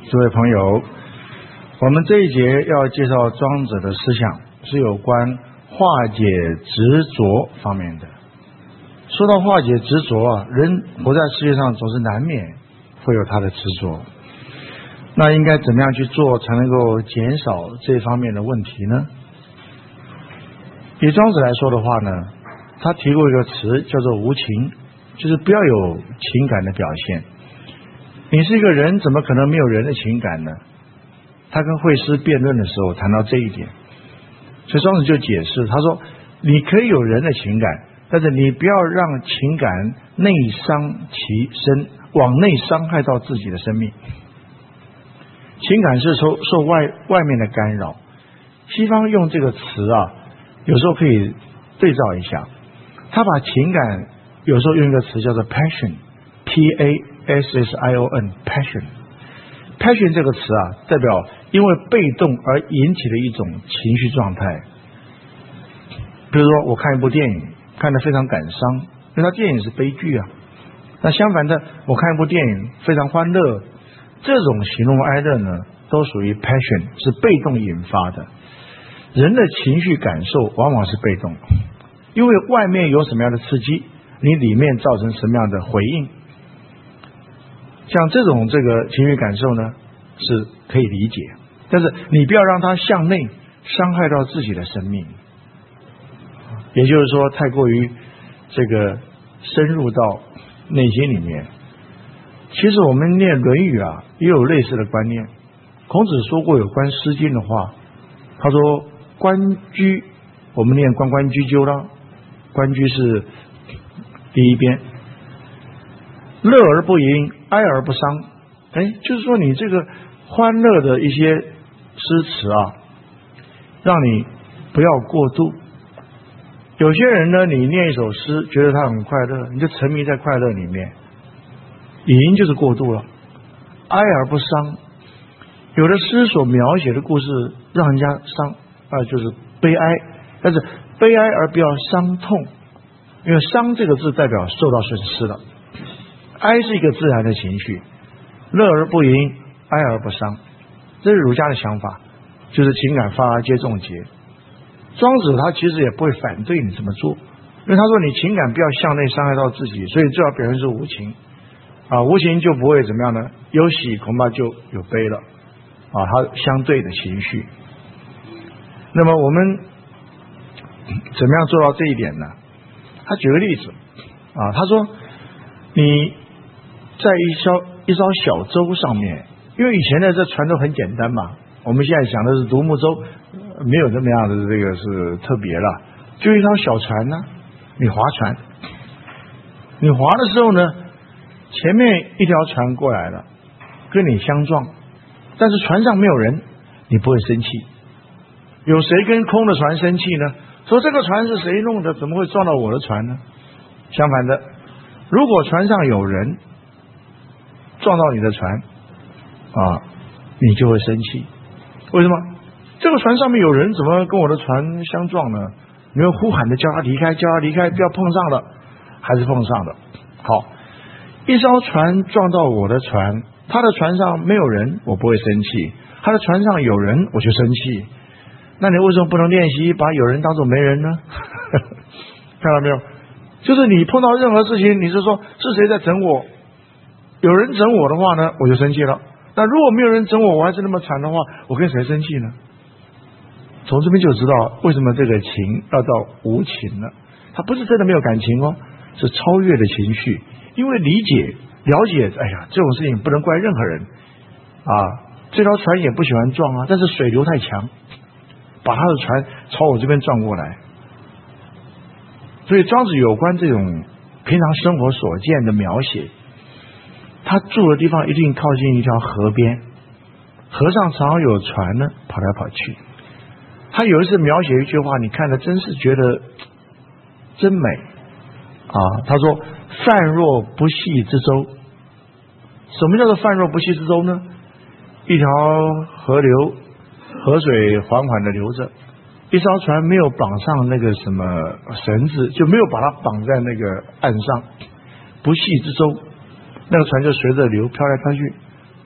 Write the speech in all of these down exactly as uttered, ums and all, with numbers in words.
诸位朋友，我们这一节要介绍庄子的思想，是有关化解执着方面的。说到化解执着啊，人活在世界上总是难免会有他的执着，那应该怎么样去做才能够减少这方面的问题呢？以庄子来说的话呢，他提过一个词叫做无情，就是不要有情感的表现。你是一个人，怎么可能没有人的情感呢？他跟惠施辩论的时候谈到这一点，所以庄子就解释，他说你可以有人的情感，但是你不要让情感内伤其身，往内伤害到自己的生命。情感是受受外外面的干扰，西方用这个词啊，有时候可以对照一下，他把情感有时候用一个词叫做 passion， P A S S I O N passion passion 这个词啊，代表因为被动而引起的一种情绪状态。比如说我看一部电影看得非常感伤，因为它电影是悲剧啊。那相反的，我看一部电影非常欢乐，这种喜怒哀乐呢，都属于 passion， 是被动引发的。人的情绪感受往往是被动，因为外面有什么样的刺激，你里面造成什么样的回应。像这种这个情绪感受呢，是可以理解，但是你不要让它向内伤害到自己的生命，也就是说太过于这个深入到内心里面。其实我们念《论语》啊，也有类似的观念。孔子说过有关《诗经》的话，他说关雎，我们念关关雎鸠啦，关雎是第一边，乐而不淫，哀而不伤。哎，就是说你这个欢乐的一些诗词啊，让你不要过度。有些人呢，你念一首诗觉得他很快乐，你就沉迷在快乐里面，淫就是过度了，哀而不伤。有的诗所描写的故事让人家伤啊、呃，就是悲哀，但是悲哀而不要伤痛，因为伤这个字代表受到损失了。哀是一个自然的情绪，乐而不淫，哀而不伤，这是儒家的想法，就是情感发而皆终结。庄子他其实也不会反对你这么做，因为他说你情感不要向内伤害到自己，所以最好表现出无情啊，无情就不会怎么样呢？有喜恐怕就有悲了啊，它相对的情绪。那么我们怎么样做到这一点呢？他举个例子啊，他说你在一艘一艘小舟上面，因为以前的这船都很简单嘛，我们现在想的是独木舟，没有这么样的这个是特别了，就一艘小船呢，你划船，你划的时候呢，前面一条船过来了，跟你相撞，但是船上没有人，你不会生气。有谁跟空的船生气呢？说这个船是谁弄的，怎么会撞到我的船呢？相反的，如果船上有人撞到你的船啊，你就会生气。为什么？这个船上面有人，怎么跟我的船相撞呢？你会呼喊的叫他离开，叫他离开，不要碰上了，还是碰上了。好，一艘船撞到我的船，他的船上没有人，我不会生气；他的船上有人，我就生气。那你为什么不能练习把有人当作没人呢？看到没有？就是你碰到任何事情，你是说是谁在整我？有人整我的话呢，我就生气了。那如果没有人整我，我还是那么惨的话，我跟谁生气呢？从这边就知道为什么这个情要到无情了。他不是真的没有感情哦，是超越的情绪。因为理解了解，哎呀，这种事情不能怪任何人啊。这条船也不喜欢撞啊，但是水流太强，把他的船朝我这边撞过来。所以庄子有关这种平常生活所见的描写，他住的地方一定靠近一条河边，河上常常有船呢跑来跑去。他有一次描写一句话，你看了真是觉得真美啊！他说泛若不系之舟。什么叫做泛若不系之舟呢？一条河流，河水缓缓的流着，一艘船没有绑上那个什么绳子，就没有把它绑在那个岸上，不系之舟，那个船就随着流飘来飘去。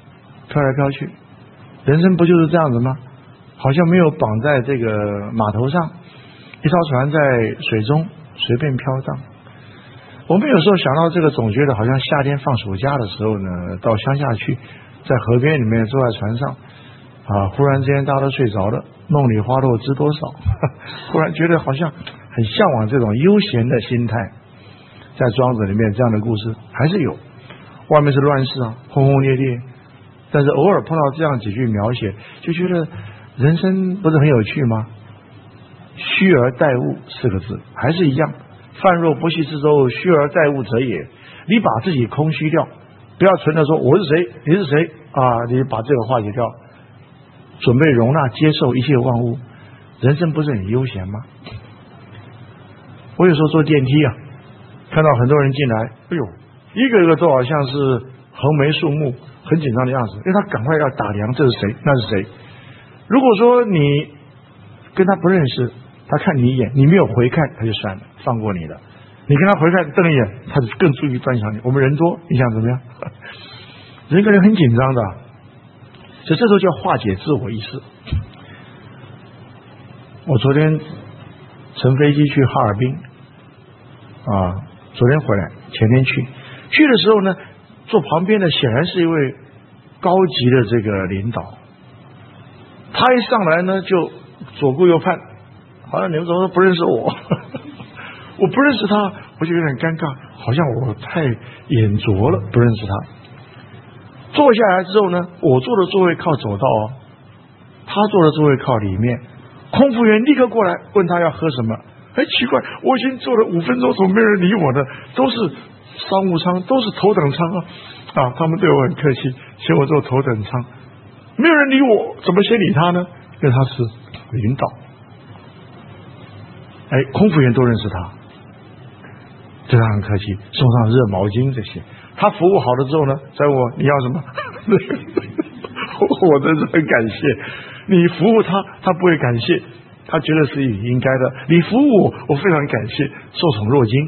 飘来飘去。人生不就是这样子吗？好像没有绑在这个码头上，一艘船在水中随便飘荡。我们有时候想到这个，总觉得好像夏天放暑假的时候呢，到乡下去，在河边里面坐在船上啊，忽然之间大家都睡着了，梦里花落知多少，忽然觉得好像很向往这种悠闲的心态。在庄子里面这样的故事还是有，外面是乱世啊，轰轰烈烈，但是偶尔碰到这样几句描写，就觉得人生不是很有趣吗？虚而待物四个字还是一样，泛若不系之舟，虚而待物者也。你把自己空虚掉，不要存着说我是谁你是谁啊，你把这个化解掉，准备容纳接受一切万物，人生不是很悠闲吗？我有时候坐电梯啊，看到很多人进来，哎呦，一个个都好像是横眉竖目，很紧张的样子，因为他赶快要打量这是谁那是谁。如果说你跟他不认识，他看你一眼，你没有回看，他就算了，放过你了。你跟他回看瞪一眼，他就更注意端详你。我们人多，你想怎么样？人跟人很紧张的，所以这时候就要化解自我意识。我昨天乘飞机去哈尔滨啊，昨天回来，前天去，去的时候呢，坐旁边的显然是一位高级的这个领导，他一上来呢就左顾右盼，好像你们怎么都不认识我，我不认识他，我就有点尴尬，好像我太眼拙了，不认识他。坐下来之后呢，我坐的座位靠走道哦，他坐的座位靠里面，空服员立刻过来问他要喝什么。哎，奇怪，我已经坐了五分钟，怎么没人理我呢？都是商务舱，都是头等舱啊！啊，他们对我很客气，请我坐头等舱，没有人理我，怎么先理他呢？因为他是领导。哎，空服员都认识他，对他很客气，送上热毛巾这些。他服务好了之后呢，再问我你要什么？我真是很感谢你服务他，他不会感谢。他觉得是应该的，你服务我，我非常感谢，受宠若惊。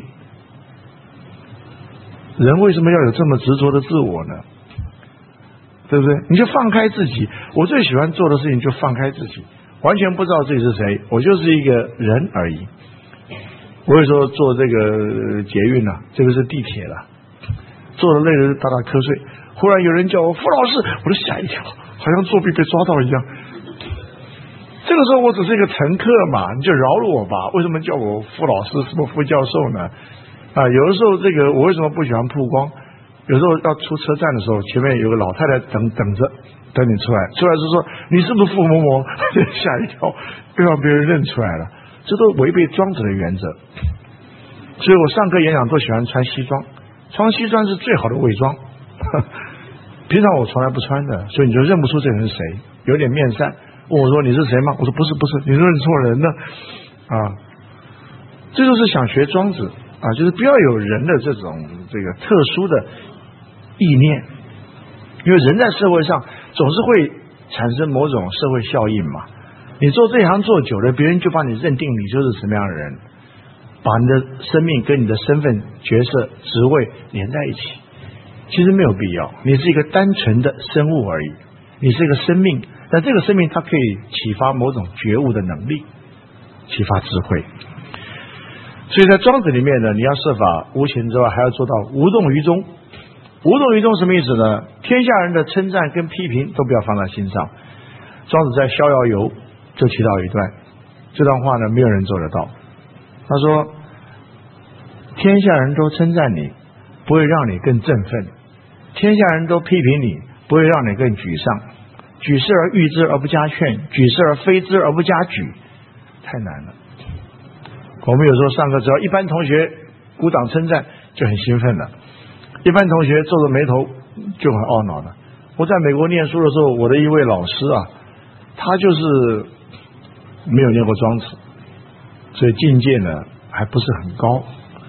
人为什么要有这么执着的自我呢？对不对？你就放开自己。我最喜欢做的事情就放开自己，完全不知道自己是谁，我就是一个人而已。我有时候坐这个捷运啊，这个是地铁了，坐的累了打打瞌睡，忽然有人叫我傅老师，我就吓一跳，好像作弊被抓到一样。这个时候我只是一个乘客嘛，你就饶了我吧。为什么叫我傅老师什么傅教授呢？啊，有的时候这个我为什么不喜欢曝光？有时候要出车站的时候，前面有个老太太等等着等你出来，出来是说你是不是傅某某？吓一跳，被让别人认出来了，这都违背庄子的原则。所以我上课演讲都喜欢穿西装，穿西装是最好的伪装。平常我从来不穿的，所以你就认不出这人是谁，有点面善。问我说你是谁吗？我说不是不是，你认错人了啊！这就是想学庄子啊，就是不要有人的这种这个特殊的意念，因为人在社会上总是会产生某种社会效应嘛。你做这行做久了，别人就把你认定你就是什么样的人，把你的生命跟你的身份、角色、职位连在一起，其实没有必要。你是一个单纯的生物而已，你是一个生命。但这个生命它可以启发某种觉悟的能力，启发智慧。所以在庄子里面呢，你要设法无情之外，还要做到无动于衷。无动于衷什么意思呢？天下人的称赞跟批评都不要放在心上。庄子在《逍遥游》就提到一段，这段话呢，没有人做得到。他说：天下人都称赞你，不会让你更振奋；天下人都批评你，不会让你更沮丧。举事而誉之而不加劝，举事而非之而不加沮，太难了。我们有时候上课，只要一般同学鼓掌称赞，就很兴奋了；一般同学皱着眉头，就很懊恼了。我在美国念书的时候，我的一位老师啊，他就是没有念过庄子，所以境界呢还不是很高。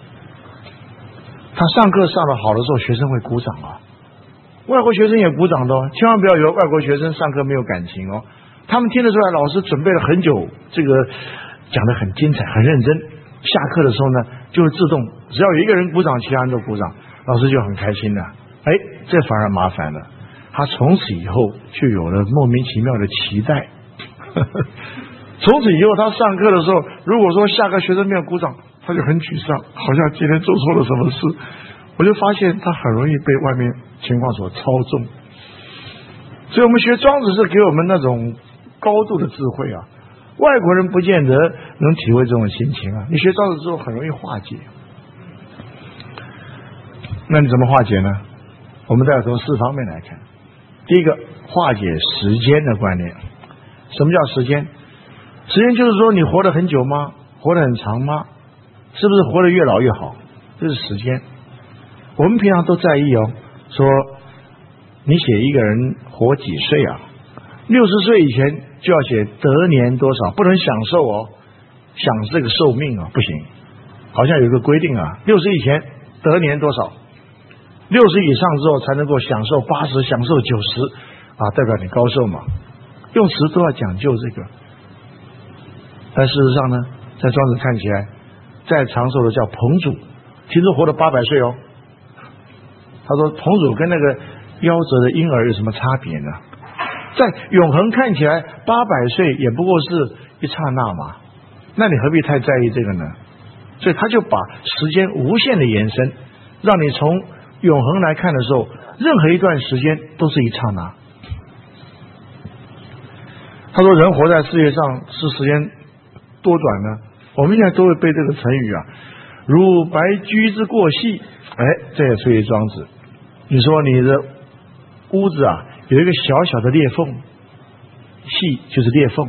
他上课上得好的时候，学生会鼓掌啊。外国学生也鼓掌的哦，千万不要以为外国学生上课没有感情哦，他们听得出来老师准备了很久，这个讲得很精彩很认真，下课的时候呢就会自动，只要有一个人鼓掌，其他人都鼓掌，老师就很开心了。哎，这反而麻烦了。 他从此以后就有了莫名其妙的期待。从此以后，他上课的时候，如果说下个学生没有鼓掌，他就很沮丧，好像今天做错了什么事。我就发现他很容易被外面情况所操纵。所以我们学庄子是给我们那种高度的智慧啊，外国人不见得能体会这种心情啊。你学庄子之后很容易化解。那你怎么化解呢？我们再从四方面来看。第一个，化解时间的观念。什么叫时间？时间就是说你活得很久吗？活得很长吗？是不是活得越老越好？这是时间。我们平常都在意哦，说你写一个人活几岁啊？六十岁以前就要写得年多少，不能享受哦，享这个寿命啊，不行。好像有一个规定啊，六十以前得年多少，六十以上之后才能够享受八十，享受九十啊，代表你高寿嘛。用词都要讲究这个。但事实上呢，在庄子看起来，再长寿的叫彭祖，听说活了八百岁哦。他说彭祖跟那个夭折的婴儿有什么差别呢？在永恒看起来，八百岁也不过是一刹那嘛，那你何必太在意这个呢？所以他就把时间无限的延伸，让你从永恒来看的时候，任何一段时间都是一刹那。他说人活在世界上是时间多短呢？我们现在都会背这个成语啊，如白驹之过隙，哎，这也属于庄子。你说你的屋子啊有一个小小的裂缝，隙就是裂缝，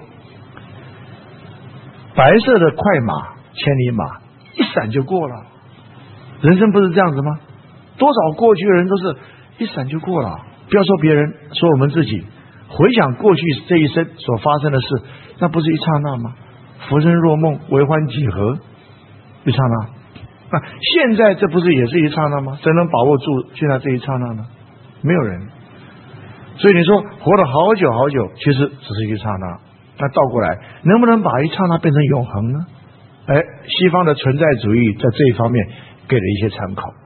白色的快马千里马一闪就过了。人生不是这样子吗？多少过去的人都是一闪就过了。不要说别人，说我们自己，回想过去这一生所发生的事，那不是一刹那吗？浮生若梦，为欢几何？一刹那。那现在这不是也是一刹那吗？谁能把握住现在这一刹那呢？没有人。所以你说活了好久好久，其实只是一刹那。那倒过来，能不能把一刹那变成永恒呢？哎，西方的存在主义在这一方面给了一些参考。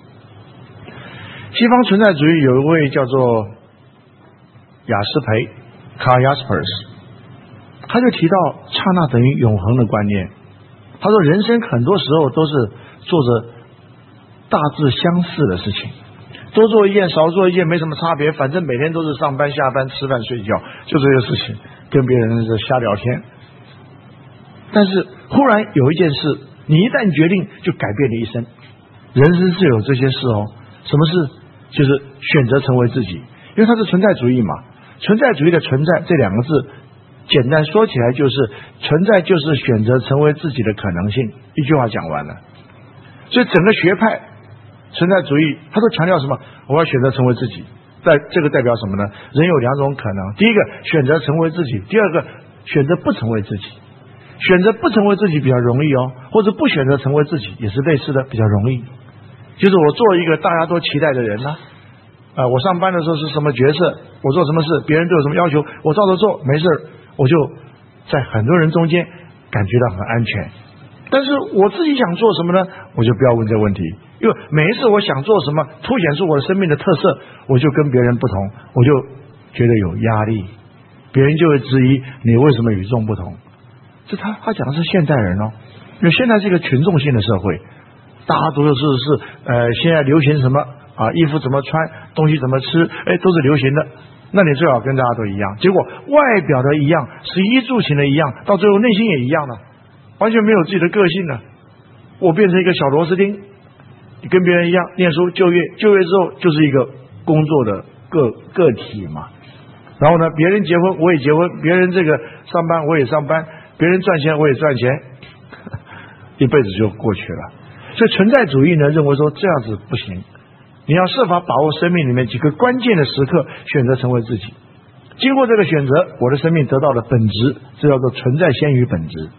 西方存在主义有一位叫做雅斯培 Karl Jaspers， 他就提到刹那等于永恒的观念。他说人生很多时候都是做着大致相似的事情，多做一件少做一件没什么差别，反正每天都是上班下班吃饭睡觉，就这些事情，跟别人瞎聊天。但是忽然有一件事，你一旦决定就改变你一生。人生是有这些事哦。什么事？就是选择成为自己。因为它是存在主义嘛，存在主义的存在这两个字简单说起来就是存在就是选择成为自己的可能性，一句话讲完了。所以整个学派存在主义他都强调什么？我要选择成为自己。在这个代表什么呢？人有两种可能，第一个选择成为自己，第二个选择不成为自己。选择不成为自己比较容易哦，或者不选择成为自己也是类似的，比较容易。就是我做一个大家都期待的人呢、啊呃，我上班的时候是什么角色，我做什么事，别人对我什么要求，我照着做，没事，我就在很多人中间感觉到很安全。但是我自己想做什么呢？我就不要问这个问题，因为每一次我想做什么，凸显出我的生命的特色，我就跟别人不同，我就觉得有压力，别人就会质疑你为什么与众不同。这他他讲的是现代人哦，因为现在是一个群众性的社会，大家都是是呃现在流行什么啊，衣服怎么穿，东西怎么吃，哎，都是流行的。那你最好跟大家都一样，结果外表的一样，食衣住行的一样，到最后内心也一样了，完全没有自己的个性了。我变成一个小螺丝钉，你跟别人一样，念书就业，就业之后就是一个工作的个个体嘛。然后呢，别人结婚我也结婚，别人这个上班我也上班，别人赚钱我也赚钱，一辈子就过去了。所以存在主义呢认为说这样子不行，你要设法把握生命里面几个关键的时刻，选择成为自己。经过这个选择，我的生命得到了本质，这叫做存在先于本质。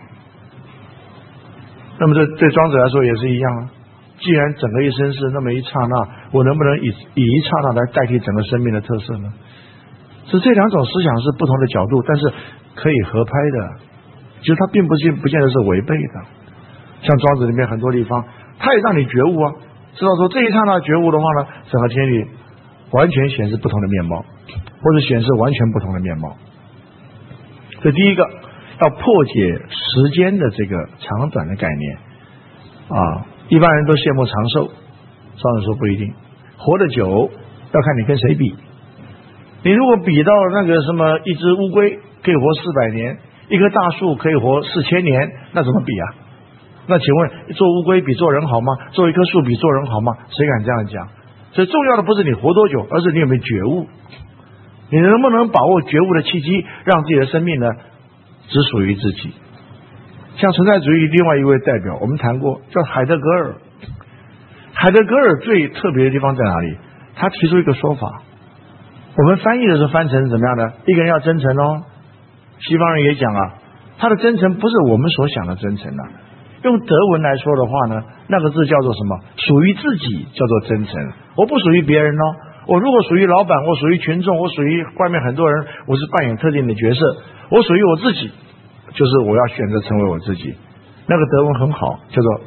那么这对庄子来说也是一样啊。既然整个一生是那么一刹那，我能不能以以一刹那来代替整个生命的特色呢？是这两种思想是不同的角度，但是可以合拍的，其实它并不见不见得是违背的。像庄子里面很多地方，它也让你觉悟啊，知道说这一刹那觉悟的话呢，整个天理完全显示不同的面貌，或者显示完全不同的面貌。这第一个，要破解时间的这个长短的概念啊。一般人都羡慕长寿，庄子说不一定，活得久要看你跟谁比。你如果比到那个什么一只乌龟可以活四百年，一棵大树可以活四千年，那怎么比啊？那请问做乌龟比做人好吗？做一棵树比做人好吗？谁敢这样讲？所以重要的不是你活多久，而是你有没有觉悟，你能不能把握觉悟的契机，让自己的生命呢只属于自己。像存在主义另外一位代表，我们谈过，叫海德格尔。海德格尔最特别的地方在哪里？他提出一个说法，我们翻译的时候翻成怎么样呢？一个人要真诚哦，西方人也讲啊，他的真诚不是我们所想的真诚啊。用德文来说的话呢，那个字叫做什么？属于自己叫做真诚，我不属于别人哦。我如果属于老板，我属于群众，我属于外面很多人，我是扮演特定的角色，我属于我自己，就是我要选择成为我自己。那个德文很好，叫做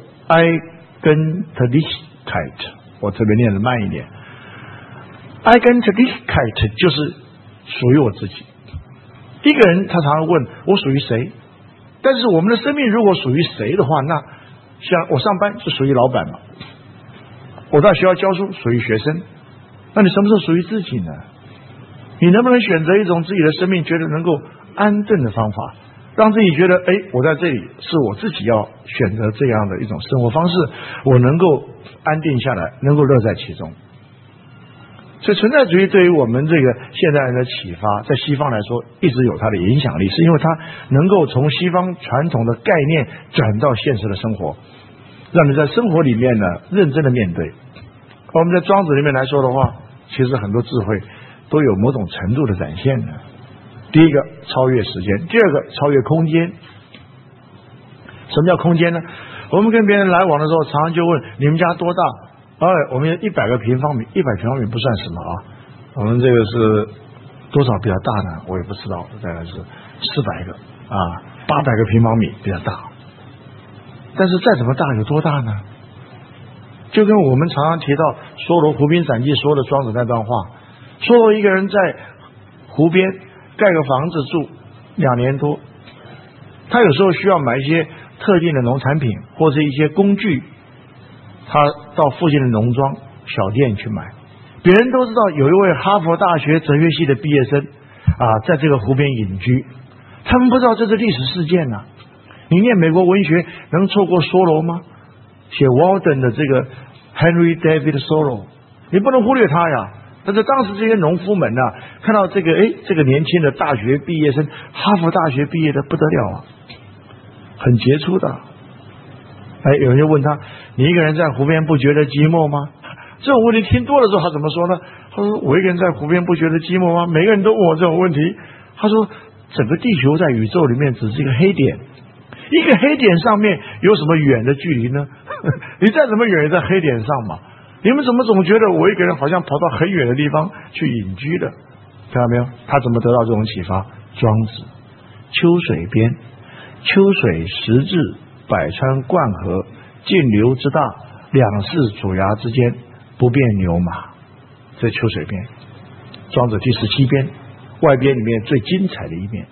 Eigentlichkeit， 我特别念得慢一点。Eigentlichkeit 就是属于我自己。一个人他常常问我属于谁，但是我们的生命如果属于谁的话，那像我上班是属于老板嘛，我到学校教书属于学生，那你什么时候属于自己呢？你能不能选择一种自己的生命觉得能够安顿的方法，让自己觉得哎，我在这里是我自己要选择这样的一种生活方式，我能够安定下来，能够乐在其中。所以存在主义对于我们这个现代人的启发，在西方来说一直有它的影响力，是因为它能够从西方传统的概念转到现实的生活，让你在生活里面呢认真的面对。我们在庄子里面来说的话，其实很多智慧都有某种程度的展现的。第一个超越时间，第二个超越空间。什么叫空间呢？我们跟别人来往的时候，常常就问你们家多大？哎，我们一百个平方米，一百平方米不算什么啊。我们这个是多少比较大呢？我也不知道，大概是四百个啊，八百个平方米比较大。但是再怎么大有多大呢？就跟我们常常提到梭罗《湖滨散记》说的庄子那段话，梭罗一个人在湖边盖个房子住两年多，他有时候需要买一些特定的农产品或者一些工具，他到附近的农庄小店去买。别人都知道有一位哈佛大学哲学系的毕业生啊，在这个湖边隐居，他们不知道这是历史事件啊。你念美国文学能错过梭罗吗？写 Walden 的这个 Henry David Thoreau， 你不能忽略他呀。但是当时这些农夫们呢、啊，看到这个哎，这个年轻的大学毕业生，哈佛大学毕业的不得了啊，很杰出的。哎，有人就问他，你一个人在湖边不觉得寂寞吗？这种问题听多了之后，他怎么说呢？他说我一个人在湖边不觉得寂寞吗？每个人都问我这种问题。他说整个地球在宇宙里面只是一个黑点，一个黑点上面有什么远的距离呢？你再怎么远也在黑点上嘛。你们怎么总觉得我一个人好像跑到很远的地方去隐居的？看到没有？他怎么得到这种启发？庄子，秋水边，秋水时至，百川贯河，径流之大，两市主崖之间，不变牛马。这秋水边，庄子第十七篇外边里面最精彩的一面。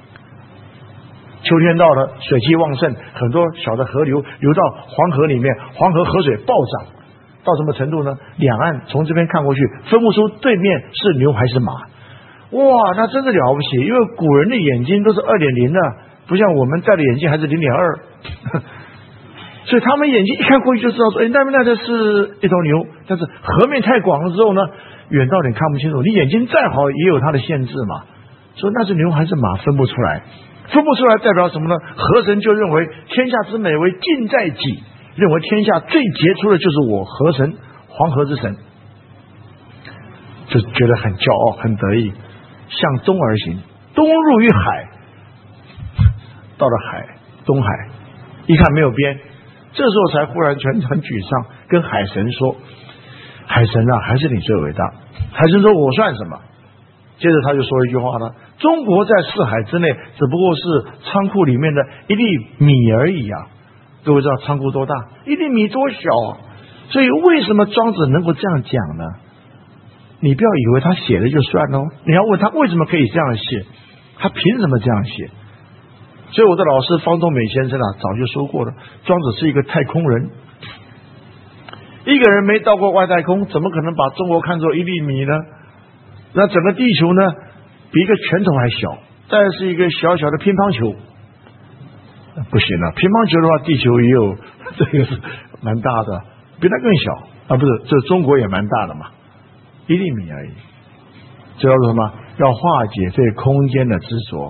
秋天到了，水气旺盛，很多小的河流流到黄河里面，黄河河水暴涨到什么程度呢？两岸从这边看过去，分不出对面是牛还是马。哇，那真是了不起！因为古人的眼睛都是二点零的，不像我们戴的眼镜还是零点二，所以他们眼睛一看过去就知道说，哎，那边那个是一头牛。但是河面太广了之后呢，远到你看不清楚，你眼睛再好也有它的限制嘛。说那是牛还是马分不出来，分不出来代表什么呢？河神就认为天下之美为尽在己，认为天下最杰出的就是我河神，黄河之神，就觉得很骄傲很得意，向东而行，东入于海，到了海东海，一看没有边，这时候才忽然全场沮丧，跟海神说，海神啊，还是你最伟大。海神说我算什么？接着他就说一句话了，中国在四海之内只不过是仓库里面的一粒米而已啊。各位知道仓库多大？一粒米多小啊！所以为什么庄子能够这样讲呢？ 你不要以为他写的就算哦，你要问他为什么可以这样写，他凭什么这样写。所以我的老师方东美先生啊，早就说过了，庄子是一个太空人。一个人没到过外太空，怎么可能把中国看作一粒米呢？那整个地球呢，比一个拳头还小，再来是一个小小的乒乓球，不行了。乒乓球的话，地球也有这个是蛮大的，比它更小啊，不是，这中国也蛮大的嘛，一粒米而已。这叫做什么？要化解对空间的执着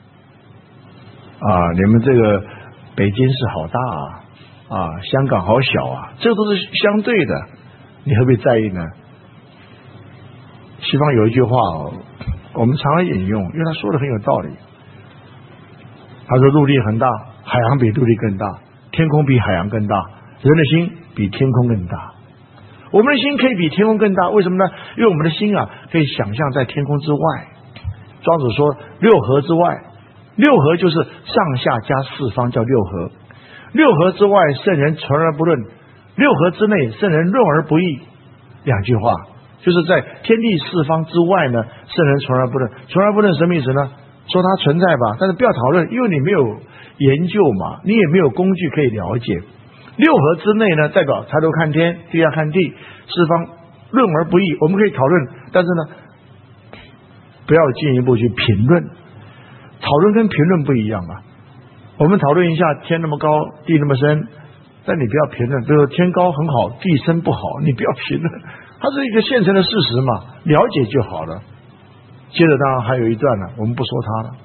啊！你们这个北京市好大啊！啊，香港好小啊，这都是相对的，你何必在意呢？西方有一句话哦，我们常常引用，因为他说的很有道理。他说陆地很大，海洋比陆地更大，天空比海洋更大，人的心比天空更大。我们的心可以比天空更大，为什么呢？因为我们的心啊，可以想象在天空之外。庄子说六合之外，六合就是上下加四方叫六合。六合之外，圣人存而不论；六合之内，圣人论而不议。两句话，就是在天地四方之外呢，圣人存而不论。存而不论什么意思呢？说它存在吧，但是不要讨论，因为你没有研究嘛，你也没有工具可以了解。六合之内呢，代表抬头看天，低下看地，四方论而不议。我们可以讨论，但是呢，不要进一步去评论。讨论跟评论不一样啊。我们讨论一下天那么高地那么深，但你不要评论，比如说天高很好地深不好，你不要评论，它是一个现成的事实嘛，了解就好了。接着当然还有一段呢，我们不说它了，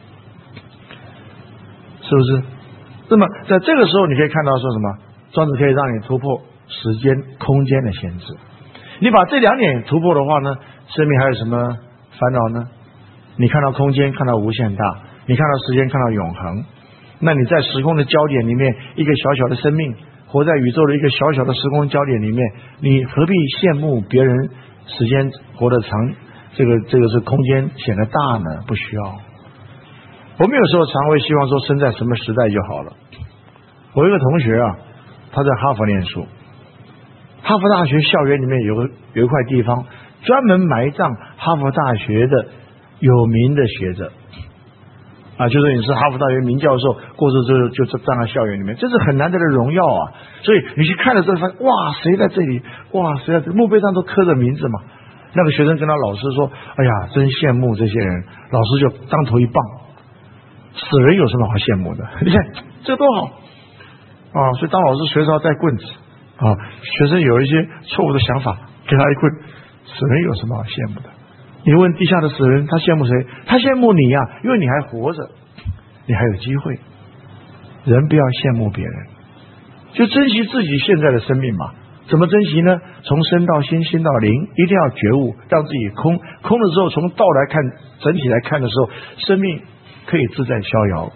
是不是？那么在这个时候你可以看到说什么？庄子可以让你突破时间空间的限制。你把这两点突破的话呢，生命还有什么烦恼呢？你看到空间看到无限大，你看到时间看到永恒，那你在时空的焦点里面，一个小小的生命活在宇宙的一个小小的时空焦点里面，你何必羡慕别人时间活得长，这个这个是空间显得大呢？不需要。我们有时候常会希望说生在什么时代就好了。我有一个同学啊，他在哈佛念书，哈佛大学校园里面有个有一块地方专门埋葬哈佛大学的有名的学者啊，就是你是哈佛大学名教授，过世之后就葬在校园里面，这是很难得的荣耀啊。所以你去看了之后发现，哇，谁在这里？哇，谁在这里？墓碑上都刻着名字嘛。那个学生跟他老师说：“哎呀，真羡慕这些人。”老师就当头一棒：“死人有什么好羡慕的？你看这多好啊！”所以当老师随时要带棍子啊。学生有一些错误的想法，给他一棍。死人有什么好羡慕的？你问地下的死人，他羡慕谁？他羡慕你呀、啊，因为你还活着，你还有机会。人不要羡慕别人，就珍惜自己现在的生命嘛。怎么珍惜呢？从身到心，心到灵，一定要觉悟，让自己空。空的时候，从道来看，整体来看的时候，生命可以自在逍遥。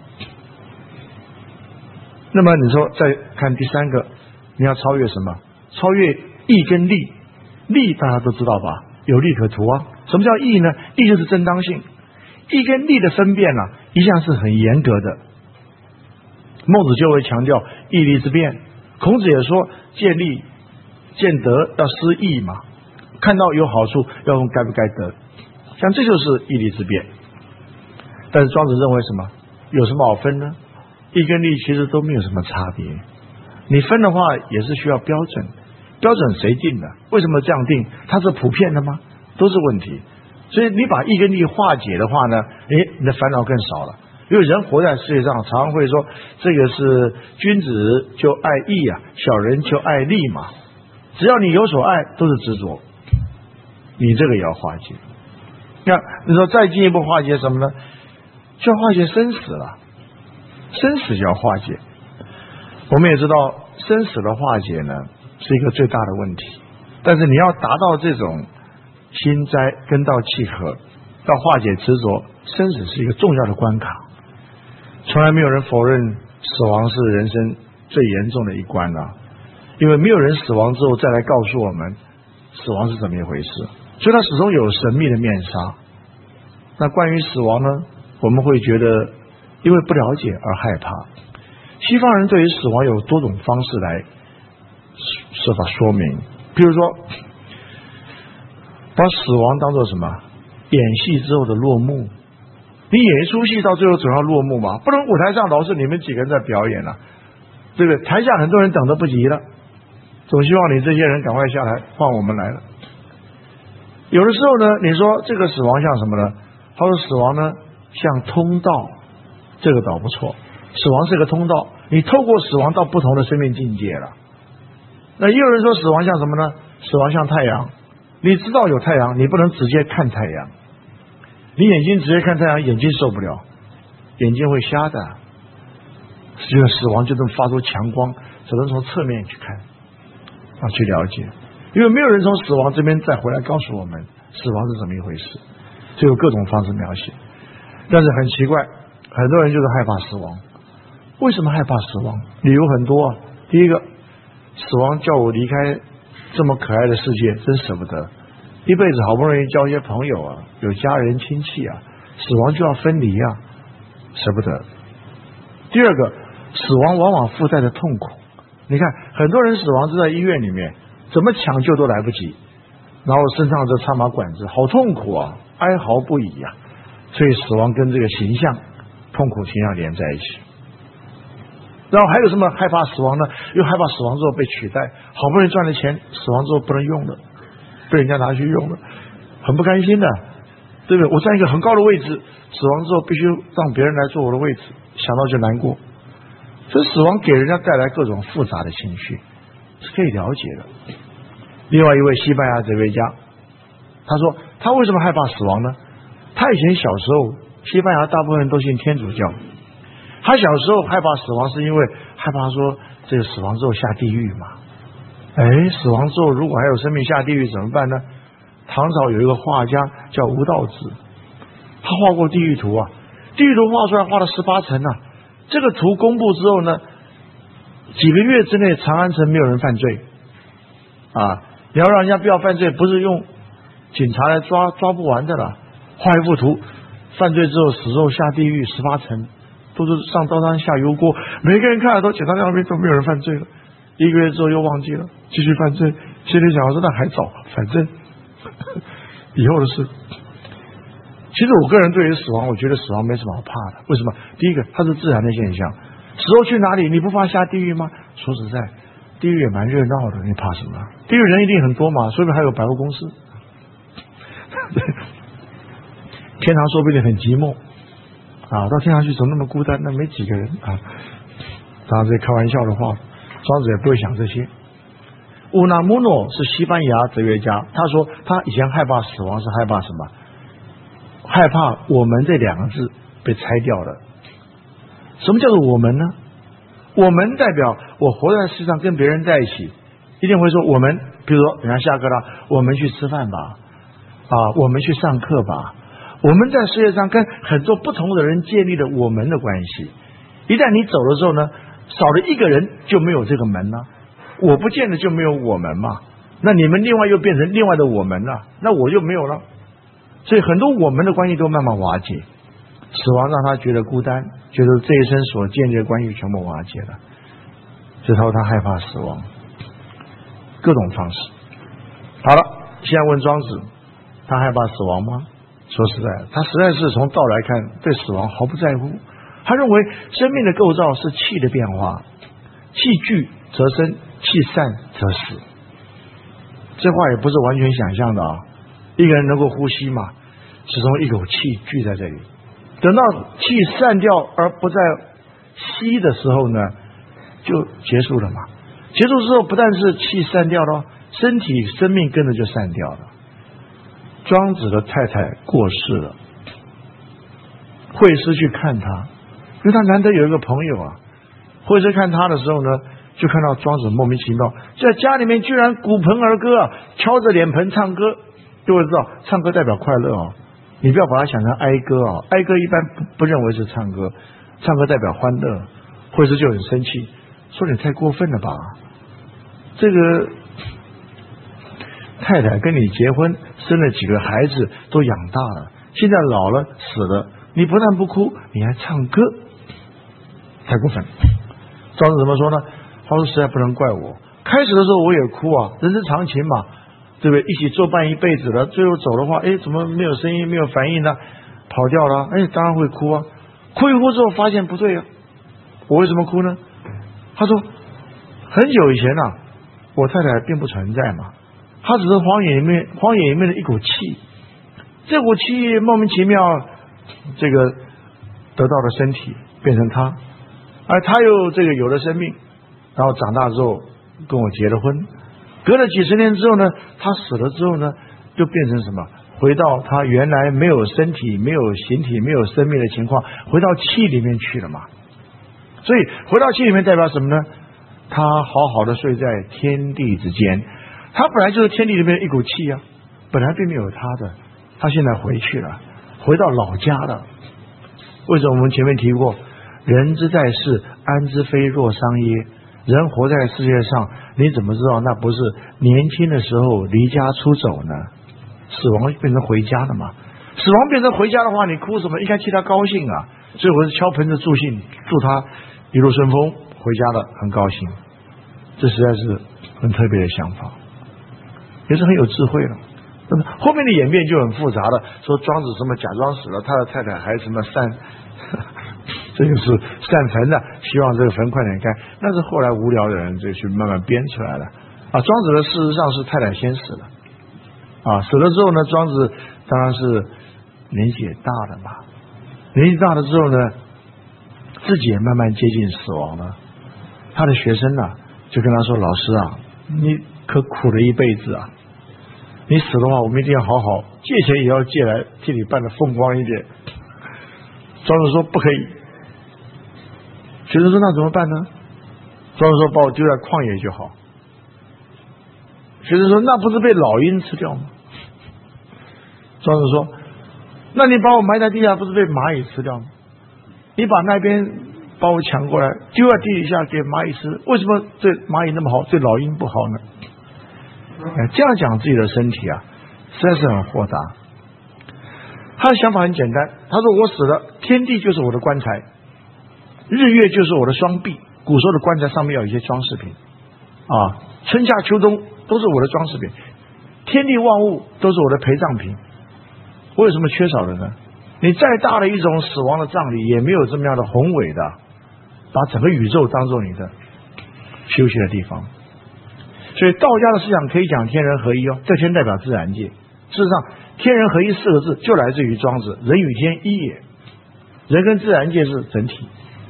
那么你说再看第三个，你要超越什么？超越义跟利。利大家都知道吧？有利可图啊。什么叫义呢？义就是正当性。义跟利的分辨啊，一向是很严格的。孟子就会强调义利之辩。孔子也说见利见德要思义嘛，看到有好处要问该不该得，像这就是义利之辩。但是庄子认为什么？有什么好分呢？义跟利其实都没有什么差别。你分的话也是需要标准，标准谁定的？为什么这样定？它是普遍的吗？都是问题。所以你把义跟利化解的话呢，诶，你的烦恼更少了。因为人活在世界上，常常会说这个是君子就爱义啊，小人就爱利嘛。只要你有所爱，都是执着。你这个也要化解。那你说再进一步化解什么呢？就要化解生死了，生死就要化解。我们也知道，生死的化解呢，是一个最大的问题。但是你要达到这种心斋根道契合，到化解执着，生死是一个重要的关卡。从来没有人否认死亡是人生最严重的一关啊，因为没有人死亡之后再来告诉我们死亡是怎么一回事，所以它始终有神秘的面纱。那关于死亡呢，我们会觉得因为不了解而害怕。西方人对于死亡有多种方式来设法说明，比如说把死亡当作什么？演戏之后的落幕。你演一出戏到最后总要落幕嘛，不能舞台上老是你们几个人在表演了、啊，对不对？台下很多人等得不及了，总希望你这些人赶快下来，换我们来了。有的时候呢，你说这个死亡像什么呢？他说死亡呢像通道，这个倒不错。死亡是个通道，你透过死亡到不同的生命境界了。那也有人说死亡像什么呢？死亡像太阳，你知道有太阳，你不能直接看太阳。你眼睛直接看太阳，眼睛受不了，眼睛会瞎的。这个死亡就能发出强光，只能从侧面去看啊，去了解。因为没有人从死亡这边再回来告诉我们死亡是怎么一回事，就有各种方式描写。但是很奇怪，很多人就是害怕死亡。为什么害怕死亡？理由很多啊。第一个，死亡叫我离开这么可爱的世界，真舍不得。一辈子好不容易交一些朋友啊，有家人亲戚啊，死亡就要分离啊，舍不得。第二个，死亡往往附带着痛苦。你看，很多人死亡是在医院里面，怎么抢救都来不及，然后身上就插满管子，好痛苦啊，哀嚎不已啊。所以死亡跟这个形象、痛苦形象连在一起。然后还有什么害怕死亡呢？又害怕死亡之后被取代，好不容易赚了钱，死亡之后不能用了，被人家拿去用了，很不甘心的，对不对？我站一个很高的位置，死亡之后必须让别人来坐我的位置，想到就难过。所以死亡给人家带来各种复杂的情绪，是可以了解的。另外一位西班牙哲学家，他说他为什么害怕死亡呢？他以前小时候，西班牙大部分人都信天主教，他小时候害怕死亡是因为害怕说这个死亡之后下地狱嘛。哎，死亡之后如果还有生命下地狱怎么办呢？唐朝有一个画家叫吴道子，他画过地狱图啊，地狱图画出来画了十八层啊。这个图公布之后呢，几个月之内长安城没有人犯罪啊！你要让人家不要犯罪，不是用警察来抓抓不完的了。画一幅图，犯罪之后死后下地狱十八层，都是上刀山下油锅，每个人看了都检查那边都没有人犯罪了。一个月之后又忘记了，继续犯罪，心里想说那还早，反正以后的事。其实我个人对于死亡，我觉得死亡没什么好怕的。为什么？第一个，它是自然的现象。死后去哪里？你不怕下地狱吗？说实在，地狱也蛮热闹的，你怕什么？地狱人一定很多嘛，说不定还有百货公司。天堂说不定很寂寞啊，到天堂去怎么那么孤单？那没几个人啊。当然这开玩笑的话，庄子也不会想这些。乌纳穆诺是西班牙哲学家，他说他以前害怕死亡是害怕什么？害怕我们这两个字被拆掉了。什么叫做我们呢？我们代表我活在世上跟别人在一起，一定会说我们，比如说人家下课了，我们去吃饭吧，啊，我们去上课吧。我们在世界上跟很多不同的人建立了我们的关系。一旦你走的时候呢，少了一个人就没有这个门了，我不见得就没有我们嘛。那你们另外又变成另外的我们了，那我就没有了。所以很多我们的关系都慢慢瓦解，死亡让他觉得孤单，觉得这一生所建立的关系全部瓦解了，这时候他害怕死亡，各种方式。好了，现在问庄子，他害怕死亡吗？说实在，他实在是从道来看对死亡毫不在乎。他认为生命的构造是气的变化，气聚则生，气散则死。这话也不是完全想象的啊。一个人能够呼吸嘛，是从一口气聚在这里，等到气散掉而不再吸的时候呢，就结束了嘛。结束之后，不但是气散掉了，身体生命跟着就散掉了。庄子的太太过世了，惠施去看他，因为他难得有一个朋友啊。惠施看他的时候呢，就看到庄子莫名其妙，在家里面居然鼓盆而歌啊，敲着脸盆唱歌。就会知道唱歌代表快乐哦，你不要把它想成哀歌哦，哀歌一般不不认为是唱歌，唱歌代表欢乐。惠施就很生气，说你太过分了吧，这个太太跟你结婚生了几个孩子都养大了，现在老了死了，你不但不哭，你还唱歌，太过分。庄子怎么说呢？他说实在不能怪我，开始的时候我也哭啊，人之常情嘛。 对不对？一起作伴一辈子了，最后走的话，哎，怎么没有声音，没有反应呢？跑掉了，哎，当然会哭啊。哭一哭之后发现不对啊，我为什么哭呢？他说，很久以前啊，我太太并不存在嘛，她只是荒野里面荒野里面的一股气，这股气莫名其妙，这个得到了身体，变成她，而她又这个有了生命，然后长大之后跟我结了婚。隔了几十年之后呢，他死了之后呢，就变成什么？回到他原来没有身体、没有形体、没有生命的情况，回到气里面去了嘛。所以回到气里面代表什么呢？他好好的睡在天地之间，他本来就是天地里面的一股气啊，本来并没有他的，他现在回去了，回到老家了。为什么我们前面提过，人之在世，安之非若伤耶？人活在世界上，你怎么知道那不是年轻的时候离家出走呢？死亡变成回家了嘛？死亡变成回家的话，你哭什么？应该替他高兴啊！所以我是敲盆子助兴，祝他一路顺风，回家了，很高兴。这实在是很特别的想法，也是很有智慧了。那么后面的演变就很复杂了，说庄子什么假装死了，他的太太还什么散。这就是善坟的，希望这个坟快点开。那是后来无聊的人就去慢慢编出来了啊。庄子的事实上是太太先死了啊，死了之后呢，庄子当然是年纪也大了嘛。年纪大了之后呢，自己也慢慢接近死亡了。他的学生呢、啊，就跟他说：“老师啊，你可苦了一辈子啊！你死的话，我们一定要好好借钱，也要借来替你办得风光一点。”庄子说：“不可以。”学生说：“那怎么办呢？”庄子说：“把我丢在旷野就好。”学生说：“那不是被老鹰吃掉吗？”庄子说：“那你把我埋在地下，不是被蚂蚁吃掉吗？你把那边把我抢过来，丢在地底下给蚂蚁吃，为什么对蚂蚁那么好，对老鹰不好呢？”这样讲自己的身体啊，实在是很豁达。他的想法很简单，他说：“我死了，天地就是我的棺材，日月就是我的双臂。古时候的棺材上面要有一些装饰品啊，春夏秋冬都是我的装饰品，天地万物都是我的陪葬品。我有什么缺少的呢？你再大的一种死亡的葬礼，也没有这么样的宏伟的，把整个宇宙当做你的休息的地方。所以道家的思想可以讲天人合一哦，这天代表自然界。事实上，天人合一四个字就来自于庄子，人与天一也，人跟自然界是整体。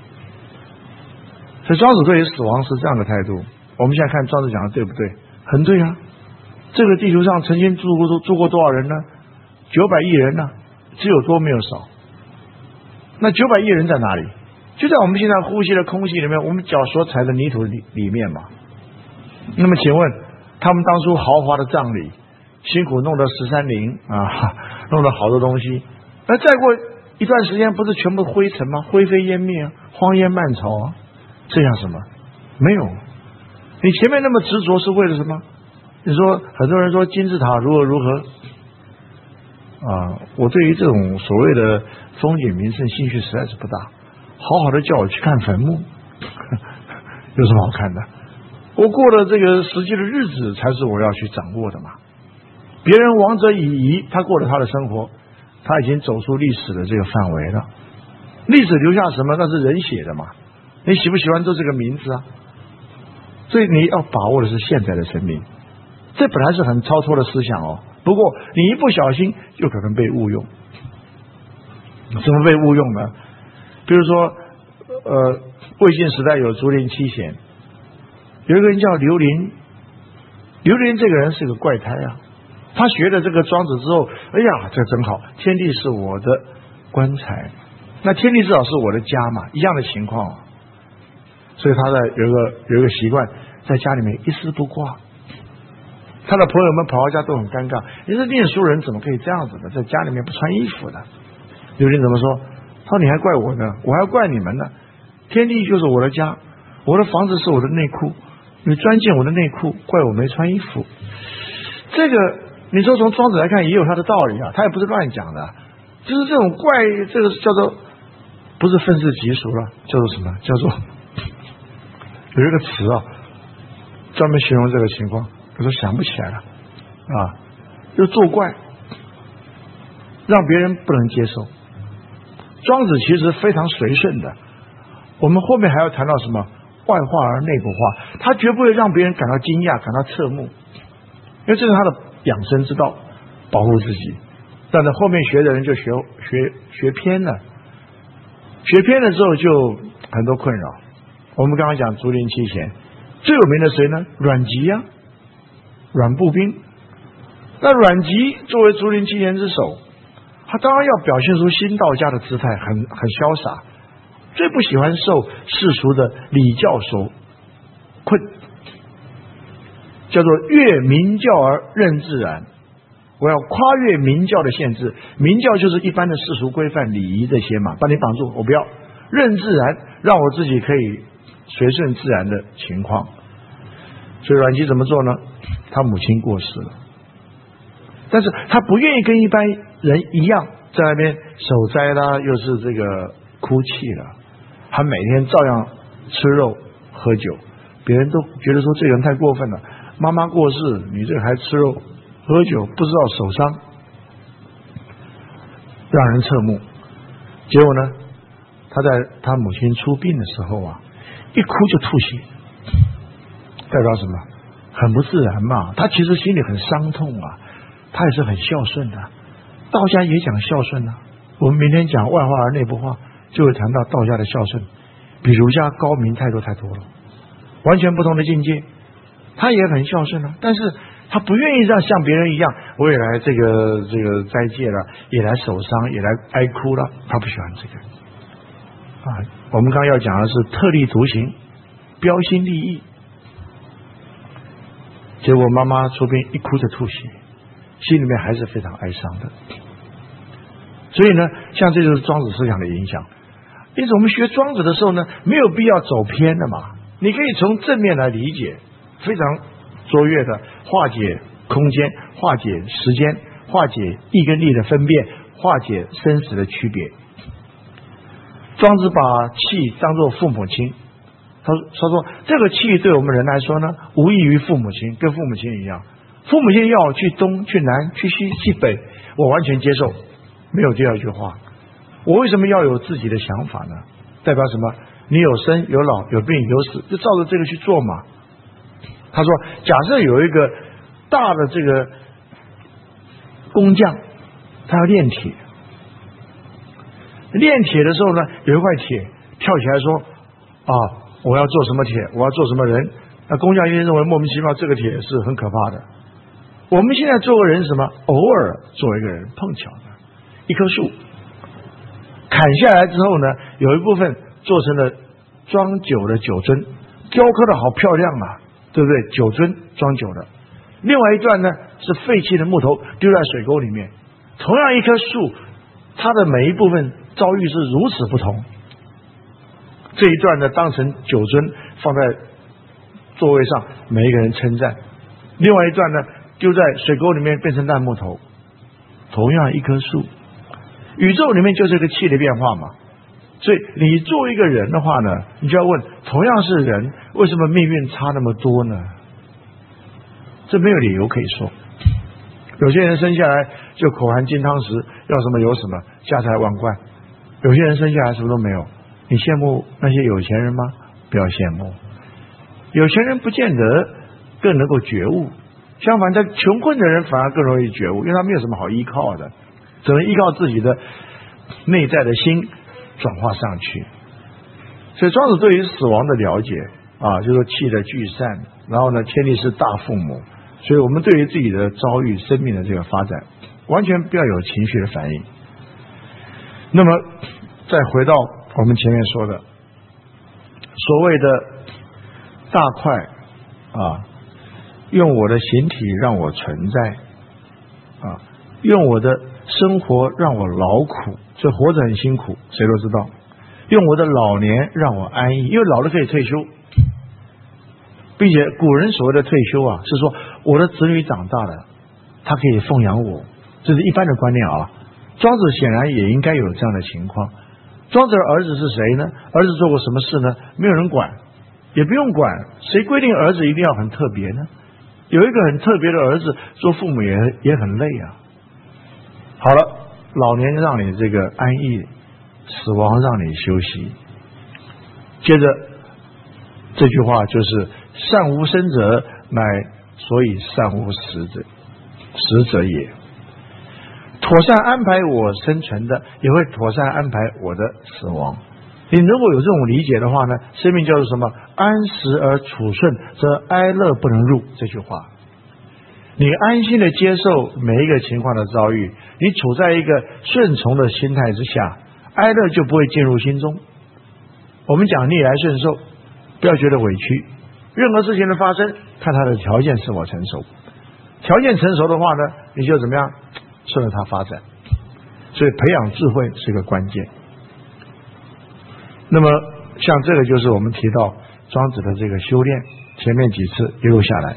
所以庄子对于死亡是这样的态度。我们现在看庄子讲的对不对？很对啊！这个地球上曾经住过住过多少人呢？九百亿人呢，只有多没有少。那九百亿人在哪里？就在我们现在呼吸的空气里面，我们脚所踩的泥土里里面嘛。那么请问，他们当初豪华的葬礼，辛苦弄的十三陵啊，弄了好多东西，那再过一段时间，不是全部灰尘吗？灰飞烟灭啊，荒烟漫草啊，这样什么？没有。你前面那么执着是为了什么？你说很多人说金字塔如何如何啊，我对于这种所谓的风景名胜兴趣实在是不大。好好的叫我去看坟墓，有什么好看的？我过了这个实际的日子才是我要去掌握的嘛。别人亡者已矣，他过了他的生活，他已经走出历史的这个范围了。历史留下什么？那是人写的嘛。你喜不喜欢做这个名字啊？所以你要把握的是现在的生命，这本来是很超脱的思想哦。不过你一不小心，就可能被误用。怎么被误用呢？比如说，呃，魏晋时代有竹林七贤，有一个人叫刘伶。刘伶这个人是个怪胎啊，他学了这个庄子之后，哎呀，这真好，天地是我的棺材，那天地至少是我的家嘛，一样的情况。所以他的有一个有一个习惯，在家里面一丝不挂。他的朋友们跑到家都很尴尬，你是念书人怎么可以这样子的，在家里面不穿衣服的？刘伶怎么说？他说：“你还怪我呢，我还怪你们呢。天地就是我的家，我的房子是我的内裤，你钻进我的内裤，怪我没穿衣服。”这个你说从庄子来看也有他的道理啊，他也不是乱讲的，就是这种怪，这个叫做不是愤世嫉俗了，叫做什么？叫做有一个词啊，专门形容这个情况，可是想不起来了啊，又作怪，让别人不能接受。庄子其实非常随顺的，我们后面还要谈到什么外化而内不化，他绝不会让别人感到惊讶、感到侧目，因为这是他的养生之道，保护自己。但是后面学的人就学学学偏了，学偏了之后就很多困扰。我们刚刚讲竹林七贤，最有名的谁呢？阮籍啊，阮步兵。那阮籍作为竹林七贤之首，他当然要表现出新道家的姿态，很很潇洒。最不喜欢受世俗的礼教所困，叫做越明教而任自然。我要跨越明教的限制，明教就是一般的世俗规范、礼仪这些嘛，把你绑住，我不要，任自然，让我自己可以随顺自然的情况。所以阮籍怎么做呢？他母亲过世了，但是他不愿意跟一般人一样在那边守斋啦，又是这个哭泣了，他每天照样吃肉喝酒，别人都觉得说这个人太过分了，妈妈过世，你这个还吃肉喝酒，不知道守丧，让人侧目。结果呢，他在他母亲出殡的时候啊，一哭就吐血，代表什么？很不自然嘛。他其实心里很伤痛啊，他也是很孝顺的。道家也讲孝顺啊，我们明天讲外化而内不化，就会谈到道家的孝顺，比儒家高明太多太多了，完全不同的境界。他也很孝顺啊，但是他不愿意让像别人一样，我也来这个这个斋戒了，也来守丧，也来哀哭了，他不喜欢这个啊。我们刚刚要讲的是特立独行，标新立异。结果妈妈出殡一哭就吐血，心里面还是非常哀伤的。所以呢，像这就是庄子思想的影响。因此我们学庄子的时候呢，没有必要走偏的嘛，你可以从正面来理解，非常卓越的化解空间，化解时间，化解义跟利的分辨，化解生死的区别。庄子把气当作父母亲，他他说这个气对我们人来说呢，无异于父母亲，跟父母亲一样。父母亲要我去东去南去西去北，我完全接受，没有第二句话。我为什么要有自己的想法呢？代表什么？你有生有老有病有死，就照着这个去做嘛。他说假设有一个大的这个工匠，他要炼铁，炼铁的时候呢，有一块铁跳起来说啊，我要做什么铁，我要做什么人，那工匠一定认为莫名其妙，这个铁是很可怕的。我们现在做个人什么，偶尔做一个人，碰巧的一棵树砍下来之后呢，有一部分做成了装酒的酒樽，雕刻的好漂亮啊，对不对？酒樽装酒的。另外一段呢是废弃的木头丢在水沟里面。同样一棵树，它的每一部分遭遇是如此不同。这一段呢当成酒樽放在座位上，每一个人称赞。另外一段呢丢在水沟里面变成烂木头。同样一棵树，宇宙里面就是一个气的变化嘛。所以你作为一个人的话呢，你就要问，同样是人，为什么命运差那么多呢？这没有理由可以说。有些人生下来就口含金汤匙，要什么有什么，家财万贯；有些人生下来什么都没有。你羡慕那些有钱人吗？不要羡慕。有钱人不见得更能够觉悟，相反，在穷困的人反而更容易觉悟，因为他没有什么好依靠的，只能依靠自己的内在的心转化上去。所以庄子对于死亡的了解啊，就是说气的聚散，然后呢，天地是大父母，所以我们对于自己的遭遇、生命的这个发展，完全不要有情绪的反应。那么，再回到我们前面说的所谓的大块啊，用我的形体让我存在啊，用我的生活让我劳苦，这活着很辛苦，谁都知道。用我的老年让我安逸，因为老了可以退休，并且古人所谓的退休啊，是说我的子女长大了，他可以奉养我，这是一般的观念啊。庄子显然也应该有这样的情况。庄子的儿子是谁呢？儿子做过什么事呢？没有人管，也不用管，谁规定儿子一定要很特别呢？ 有一个很特别的儿子，做父母也也很累啊。好了，老年让你这个安逸，死亡让你休息。接着这句话就是善无生者，乃所以善无死者死者也。妥善安排我生存的，也会妥善安排我的死亡。你如果有这种理解的话呢，生命叫做什么？安时而处顺，则哀乐不能入。这句话，你安心的接受每一个情况的遭遇，你处在一个顺从的心态之下，哀乐就不会进入心中。我们讲逆来顺受，不要觉得委屈。任何事情的发生，看它的条件是否成熟。条件成熟的话呢，你就怎么样顺着它发展。所以培养智慧是一个关键。那么像这个就是我们提到庄子的这个修炼，前面几次一路下来，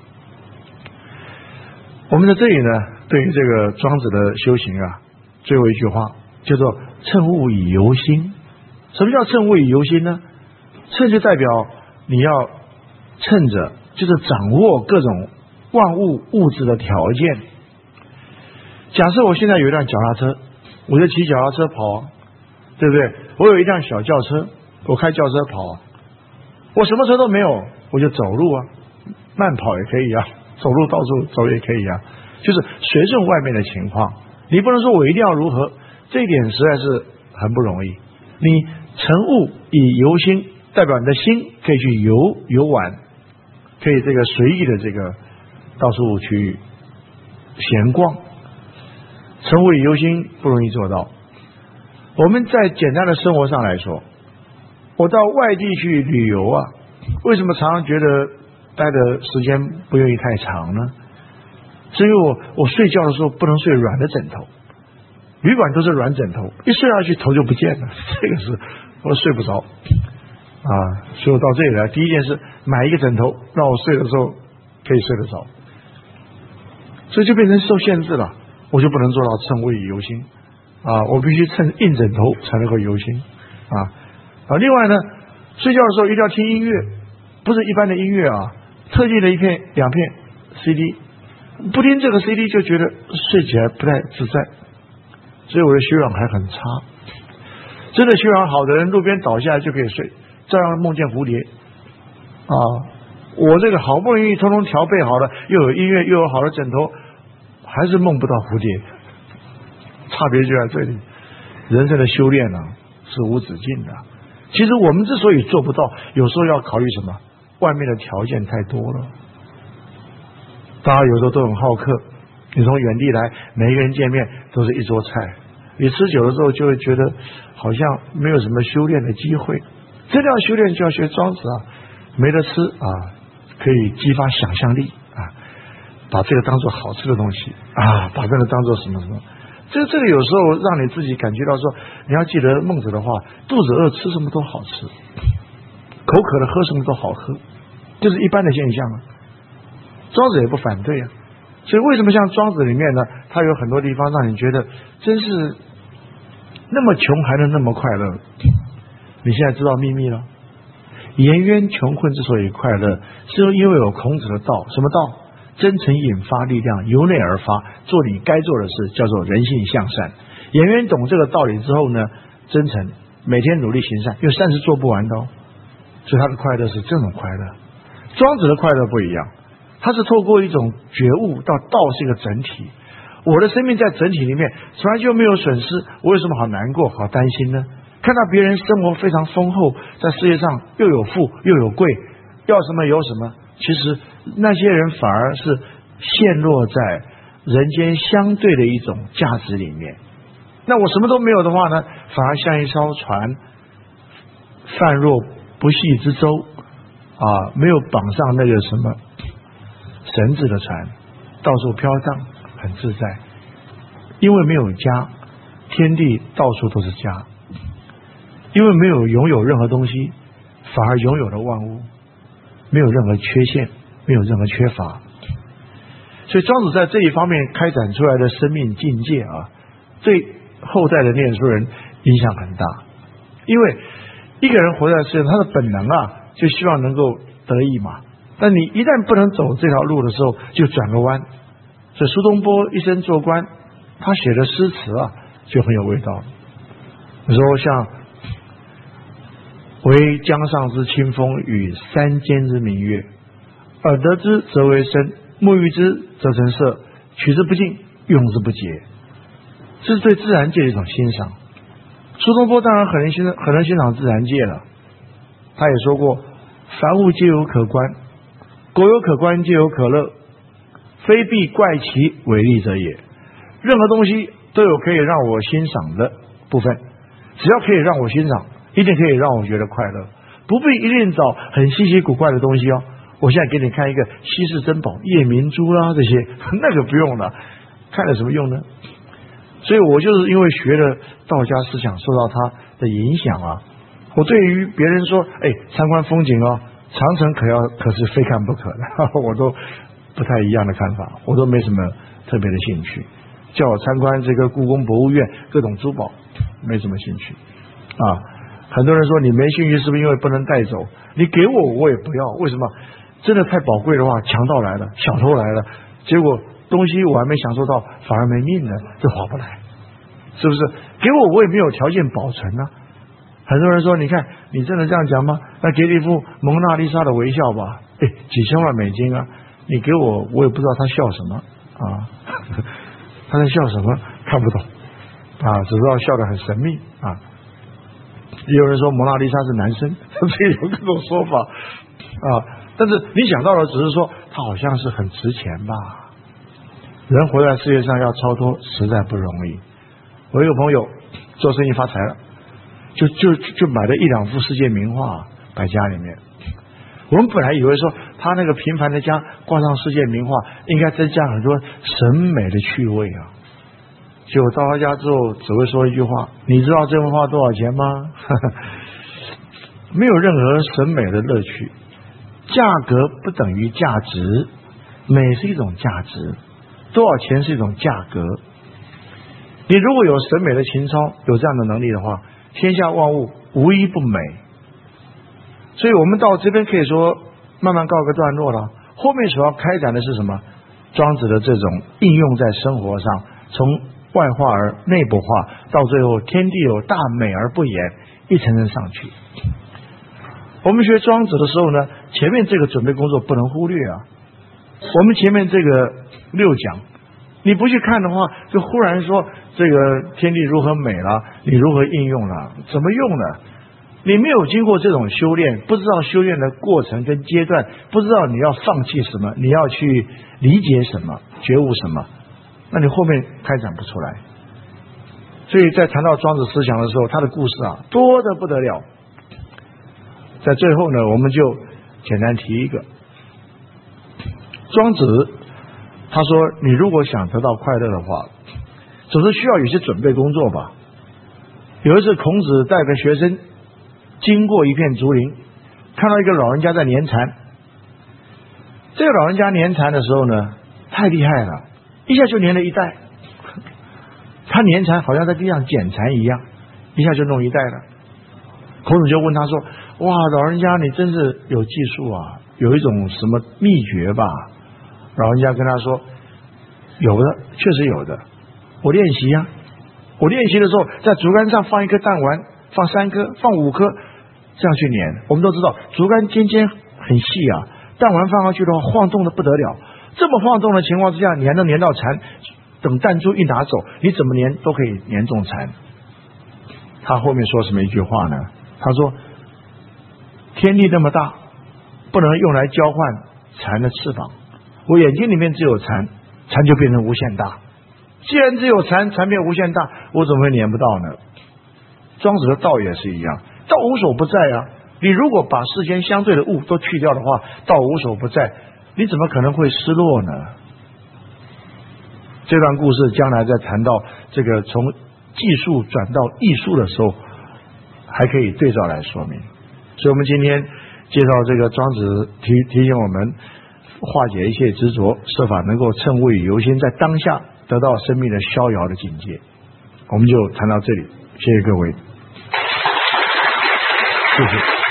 我们在这里呢，对于这个庄子的修行啊，最后一句话叫做趁物以游心。什么叫趁物以游心呢？趁就代表你要趁着，就是掌握各种万物物质的条件。假设我现在有一辆脚踏车，我就骑脚踏车跑，对不对？我有一辆小轿车，我开轿车跑。我什么车都没有，我就走路啊，慢跑也可以啊，走路到处走也可以啊，就是随顺外面的情况。你不能说我一定要如何，这一点实在是很不容易。你乘物以游心，代表你的心可以去游游玩，可以这个随意的这个到处去闲逛。乘物以游心不容易做到。我们在简单的生活上来说，我到外地去旅游啊，为什么常常觉得待的时间不愿意太长呢？是因为我我睡觉的时候不能睡软的枕头，旅馆都是软枕头，一睡下去头就不见了，这个是我睡不着啊。所以我到这里来，第一件事买一个枕头，让我睡的时候可以睡得着，所以就变成受限制了，我就不能做到乘物以游心啊，我必须趁硬枕头才能够游心啊啊。另外呢，睡觉的时候一定要听音乐，不是一般的音乐啊，特定的一片两片 C D， 不听这个 C D 就觉得睡起来不太自在，所以我的修养还很差。真的修养好的人，路边倒下来就可以睡，照样梦见蝴蝶啊。我这个好不容易通通调配好了，又有音乐又有好的枕头，还是梦不到蝴蝶。差别就在这里，人生的修炼呢、啊、是无止境的。其实我们之所以做不到，有时候要考虑什么？外面的条件太多了。大家有时候都很好客，你从远地来，每一个人见面都是一桌菜，你吃久了之后就会觉得好像没有什么修炼的机会。真的要修炼就要学庄子啊，没得吃啊，可以激发想象力啊，把这个当做好吃的东西啊，把这个当做什么什么。这这个有时候让你自己感觉到说，你要记得孟子的话，肚子饿吃什么都好吃，口渴了喝什么都好喝，就是一般的现象啊。庄子也不反对啊，所以为什么像庄子里面呢，它有很多地方让你觉得真是那么穷还能那么快乐？你现在知道秘密了。颜渊穷困之所以快乐，是因为有孔子的道。什么道？真诚引发力量，由内而发，做你该做的事，叫做人性向善。颜渊懂这个道理之后呢，真诚，每天努力行善，因为善是做不完的哦，所以他的快乐是这种快乐。庄子的快乐不一样，他是透过一种觉悟到道是一个整体，我的生命在整体里面从来就没有损失，我有什么好难过好担心呢？看到别人生活非常丰厚，在世界上又有富又有贵，要什么有什么，其实那些人反而是陷落在人间相对的一种价值里面。那我什么都没有的话呢，反而像一艘船泛若不系之舟啊，没有绑上那个什么绳子的船，到处飘荡很自在。因为没有家，天地到处都是家，因为没有拥有任何东西，反而拥有了万物，没有任何缺陷，没有任何缺乏。所以庄子在这一方面开展出来的生命境界啊，对后代的念书人影响很大。因为一个人活在世界上，他的本能啊，就希望能够得意嘛， 但你一旦不能走这条路的时候，就转个弯。所以苏东坡一生做官，他写的诗词啊，就很有味道。你说像惟江上之清风与山间之明月，耳得之则为声，目遇之则成色，取之不尽，用之不竭。这是对自然界的一种欣赏。苏东坡当然很能欣赏，很能欣赏自然界了。他也说过：凡物皆有可观，苟有可观，皆有可乐，非必怪其为利者也。任何东西都有可以让我欣赏的部分，只要可以让我欣赏，一定可以让我觉得快乐，不必一定找很稀奇古怪的东西哦。我现在给你看一个稀世珍宝夜明珠啦，这些那个不用了，看了什么用呢？所以我就是因为学了道家思想，受到他的影响啊。我对于别人说，哎，参观风景哦，长城可要可是非看不可的，我都不太一样的看法，我都没什么特别的兴趣。叫我参观这个故宫博物院各种珠宝，没什么兴趣啊。很多人说你没兴趣是不是因为不能带走？你给我我也不要，为什么？真的太宝贵的话，强盗来了，小偷来了，结果东西我还没享受到，反而没命呢，这划不来，是不是？给我我也没有条件保存呢、啊。很多人说，你看你真的这样讲吗？那给你一副蒙娜丽莎的微笑吧，哎，几千万美金啊！你给我，我也不知道他笑什么啊，他在笑什么看不懂啊，只知道笑得很神秘啊。也有人说蒙娜丽莎是男生，这有各种说法啊。但是你想到的只是说他好像是很值钱吧？人活在世界上要超脱实在不容易。我一个朋友做生意发财了，就就就买了一两幅世界名画摆家里面。我们本来以为说他那个平凡的家挂上世界名画，应该增加很多审美的趣味啊。结果到他家之后，只会说一句话：“你知道这幅画多少钱吗？”没有任何审美的乐趣。价格不等于价值，美是一种价值，多少钱是一种价格。你如果有审美的情操，有这样的能力的话，天下万物无一不美。所以我们到这边可以说慢慢告个段落了。后面所要开展的是什么？庄子的这种应用在生活上，从外化而内部化，到最后天地有大美而不言，一层层上去。我们学庄子的时候呢，前面这个准备工作不能忽略啊。我们前面这个六讲，你不去看的话，就忽然说这个天地如何美了，你如何应用了，怎么用呢？你没有经过这种修炼，不知道修炼的过程跟阶段，不知道你要放弃什么，你要去理解什么，觉悟什么，那你后面开展不出来。所以在谈到庄子思想的时候，他的故事啊多得不得了。在最后呢，我们就简单提一个，庄子他说，你如果想得到快乐的话，总是需要有些准备工作吧。有一次孔子带个学生经过一片竹林，看到一个老人家在捻蝉。这个老人家捻蝉的时候呢，太厉害了，一下就捻了一袋。他捻蝉好像在地上捡蝉一样，一下就弄一袋了。孔子就问他说，哇，老人家你真是有技术啊，有一种什么秘诀吧？老人家跟他说，有的，确实有的，我练习呀、啊，我练习的时候在竹竿上放一颗弹丸，放三颗，放五颗，这样去捻。我们都知道竹竿尖尖很细啊，弹丸放上去的话晃动的不得了，这么晃动的情况之下，粘都粘到蝉，等弹珠一拿走，你怎么粘都可以粘中蝉。他后面说什么一句话呢？他说，天地那么大，不能用来交换蝉的翅膀，我眼睛里面只有蝉，蝉就变成无限大。既然只有蝉，蝉变无限大，我怎么会粘不到呢？庄子的道也是一样，道无所不在啊。你如果把世间相对的物都去掉的话，道无所不在，你怎么可能会失落呢？这段故事将来在谈到这个从技术转到艺术的时候，还可以对照来说明。所以我们今天介绍这个庄子提提醒我们化解一切执着，设法能够趁物以游心，在当下得到生命的逍遥的境界。我们就谈到这里，谢谢各位，谢谢。